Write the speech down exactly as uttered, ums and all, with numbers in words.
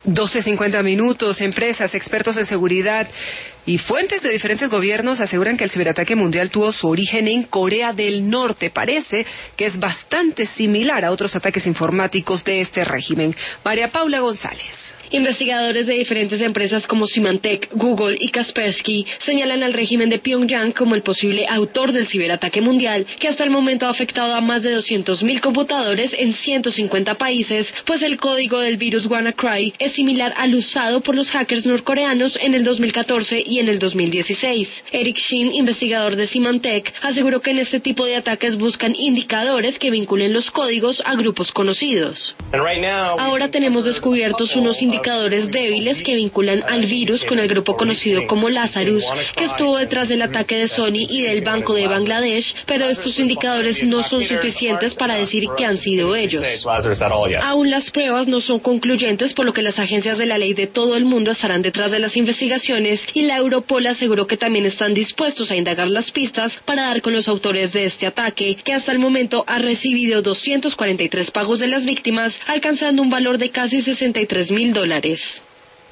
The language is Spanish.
doce cincuenta minutos, empresas, expertos en seguridad y fuentes de diferentes gobiernos aseguran que el ciberataque mundial tuvo su origen en Corea del Norte. Parece que es bastante similar a otros ataques informáticos de este régimen. María Paula González. Investigadores de diferentes empresas como Symantec, Google y Kaspersky señalan al régimen de Pyongyang como el posible autor del ciberataque mundial, que hasta el momento ha afectado a más de doscientos mil computadores en ciento cincuenta países, pues el código del virus WannaCry es similar al usado por los hackers norcoreanos en el dos mil catorce y en el dos mil dieciséis. Eric Shin, investigador de Symantec, aseguró que en este tipo de ataques buscan indicadores que vinculen los códigos a grupos conocidos. Ahora tenemos descubiertos unos indicadores débiles que vinculan al virus con el grupo conocido como Lazarus, que estuvo detrás del ataque de Sony y del Banco de Bangladesh, pero estos indicadores no son suficientes para decir que han sido ellos. Aún las pruebas no son concluyentes, por lo que las agencias de la ley de todo el mundo estarán detrás de las investigaciones, y la Europol aseguró que también están dispuestos a indagar las pistas para dar con los autores de este ataque, que hasta el momento ha recibido doscientos cuarenta y tres pagos de las víctimas, alcanzando un valor de casi sesenta y tres mil dólares.